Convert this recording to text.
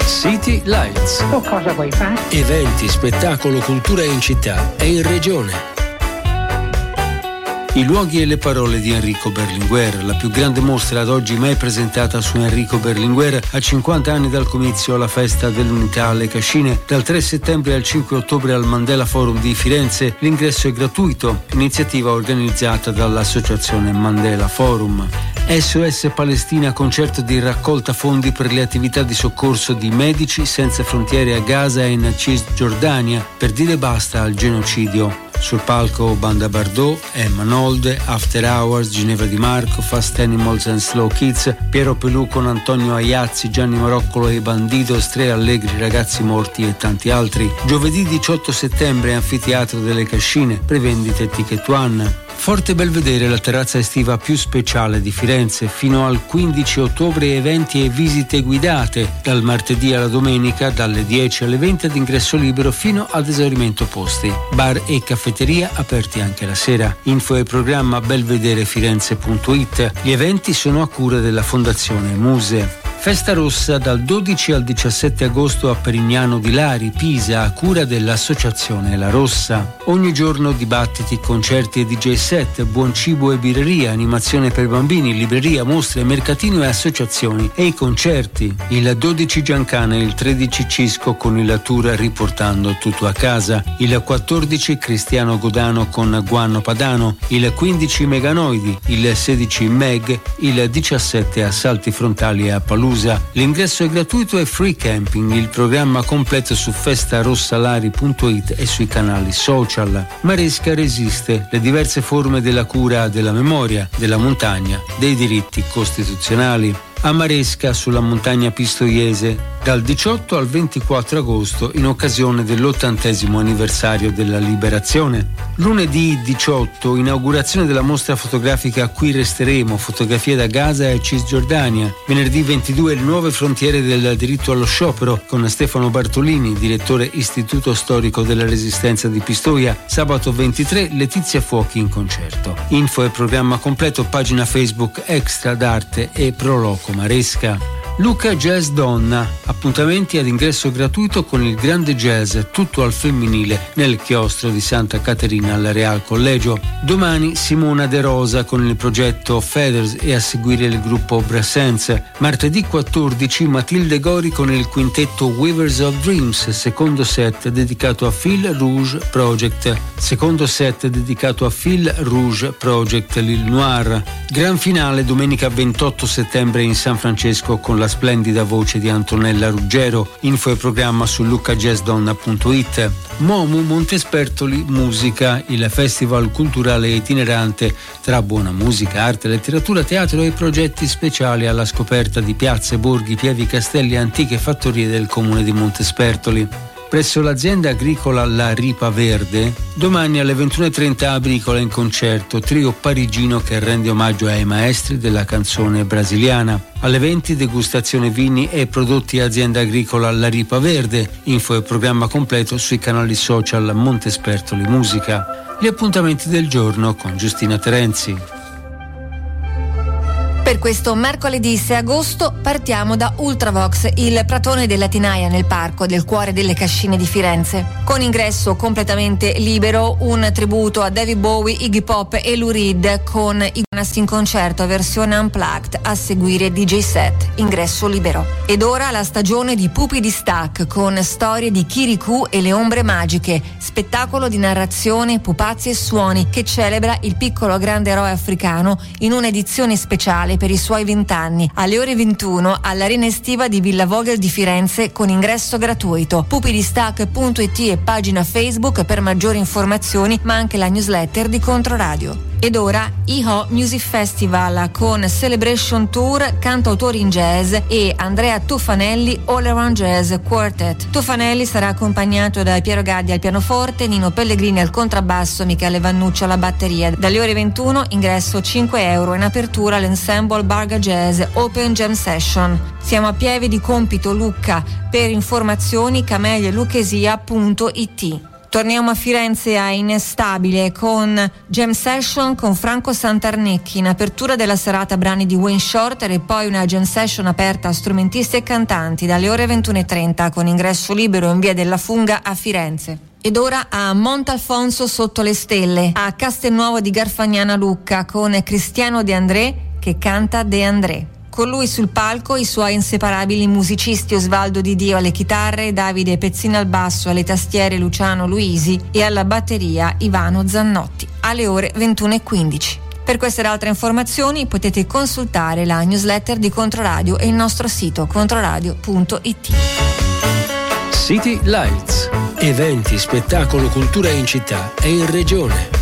City Lights. O cosa vuoi fare? Eventi, spettacolo, cultura in città e in regione. I luoghi e le parole di Enrico Berlinguer, la più grande mostra ad oggi mai presentata su Enrico Berlinguer, a 50 anni dal comizio alla festa dell'unità alle Cascine, dal 3 settembre al 5 ottobre al Mandela Forum di Firenze. L'ingresso è gratuito, iniziativa organizzata dall'associazione Mandela Forum. SOS Palestina, concerto di raccolta fondi per le attività di soccorso di Medici Senza Frontiere a Gaza e in Cisgiordania, per dire basta al genocidio. Sul palco Banda Bardot, Emma Nolde, After Hours, Ginevra Di Marco, Fast Animals and Slow Kids, Piero Pelù con Antonio Aiazzi, Gianni Maroccolo e Bandidos, Tre Allegri, Ragazzi Morti e tanti altri. Giovedì 18 settembre, Anfiteatro delle Cascine, prevendite Ticket One. Forte Belvedere, la terrazza estiva più speciale di Firenze, fino al 15 ottobre eventi e visite guidate, dal martedì alla domenica, dalle 10 alle 20 ad ingresso libero fino ad esaurimento posti. Bar e caffetteria aperti anche la sera. Info e programma belvederefirenze.it. Gli eventi sono a cura della Fondazione Muse. Festa Rossa dal 12 al 17 agosto a Perignano di Lari, Pisa, a cura dell'Associazione La Rossa. Ogni giorno dibattiti, concerti e DJ set, buon cibo e birreria, animazione per bambini, libreria, mostre, mercatino e associazioni. E i concerti. Il 12 Giancana e il 13 Cisco con il tour Riportando tutto a casa. Il 14 Cristiano Godano con Guano Padano. Il 15 Meganoidi. Il 16 Meg. Il 17 Assalti Frontali a Palù. L'ingresso è gratuito e free camping, il programma completo su festarossalari.it e sui canali social. Maresca resiste, le diverse forme della cura della memoria, della montagna, dei diritti costituzionali. A Maresca, sulla montagna pistoiese, dal 18 al 24 agosto in occasione dell'80° anniversario della liberazione. Lunedì 18, inaugurazione della mostra fotografica Qui resteremo, fotografie da Gaza e Cisgiordania. Venerdì 22, le nuove frontiere del diritto allo sciopero, con Stefano Bartolini, direttore Istituto Storico della Resistenza di Pistoia. Sabato 23, Letizia Fuochi in concerto. Info e programma completo, pagina Facebook Extra d'Arte e Proloco Maresca. Luca Jazz Donna, appuntamenti ad ingresso gratuito con il grande jazz tutto al femminile nel chiostro di Santa Caterina al Real Collegio. Domani Simona De Rosa con il progetto Feathers e a seguire il gruppo Brassens. Martedì 14 Matilde Gori con il quintetto Weavers of Dreams, secondo set dedicato a Phil Rouge Project. Secondo set dedicato a Phil Rouge Project Lil Noir. Gran finale domenica 28 settembre in San Francesco con la splendida voce di Antonella Ruggero. Info e programma su lucajazzdonna.it. Momu Montespertoli Musica, il festival culturale itinerante tra buona musica, arte, letteratura, teatro e progetti speciali alla scoperta di piazze, borghi, pievi, castelli e antiche fattorie del comune di Montespertoli. Presso l'azienda agricola La Ripa Verde, domani alle 21:30 Agricola in concerto, trio parigino che rende omaggio ai maestri della canzone brasiliana. Alle 20 degustazione vini e prodotti azienda agricola La Ripa Verde. Info e programma completo sui canali social Montespertoli Musica. Gli appuntamenti del giorno con Giustina Terenzi. Per questo mercoledì 6 agosto partiamo da Ultravox, il pratone della Tinaia nel parco del cuore delle Cascine di Firenze. Con ingresso completamente libero, un tributo a David Bowie, Iggy Pop e Lou Reed con i Gunas in concerto versione unplugged, a seguire DJ set, ingresso libero. Ed ora la stagione di Pupi di Stack con storie di Kirikou e le ombre magiche, spettacolo di narrazione, pupazzi e suoni che celebra il piccolo grande eroe africano in un'edizione speciale per i suoi 20 anni, alle ore 21 all'Arena Estiva di Villa Vogel di Firenze con ingresso gratuito. pupidistack.it e pagina Facebook per maggiori informazioni, ma anche la newsletter di Controradio. Ed ora IHO Music Festival con Celebration Tour, cantautori in jazz e Andrea Tuffanelli All Around Jazz Quartet. Tuffanelli sarà accompagnato da Piero Gaddi al pianoforte, Nino Pellegrini al contrabbasso, Michele Vannuccio alla batteria. Dalle ore 21 ingresso €5, in apertura l'ensemble Barga Jazz Open Jam Session. Siamo a Pieve di Compito Lucca, per informazioni cameglialuchesia.it. Torniamo a Firenze a Inestabile con Jam Session con Franco Santarnecchi, in apertura della serata brani di Wayne Shorter e poi una Jam Session aperta a strumentisti e cantanti dalle ore 21:30 con ingresso libero in via della Funga a Firenze. Ed ora a Montalfonso sotto le stelle, a Castelnuovo di Garfagnana Lucca con Cristiano De André che canta De André. Con lui sul palco i suoi inseparabili musicisti Osvaldo Di Dio alle chitarre, Davide Pezzina al basso, alle tastiere Luciano Luisi e alla batteria Ivano Zannotti, alle ore 21:15. Per queste ed altre informazioni potete consultare la newsletter di Controradio e il nostro sito controradio.it. City Lights. Eventi, spettacolo, cultura in città e in regione.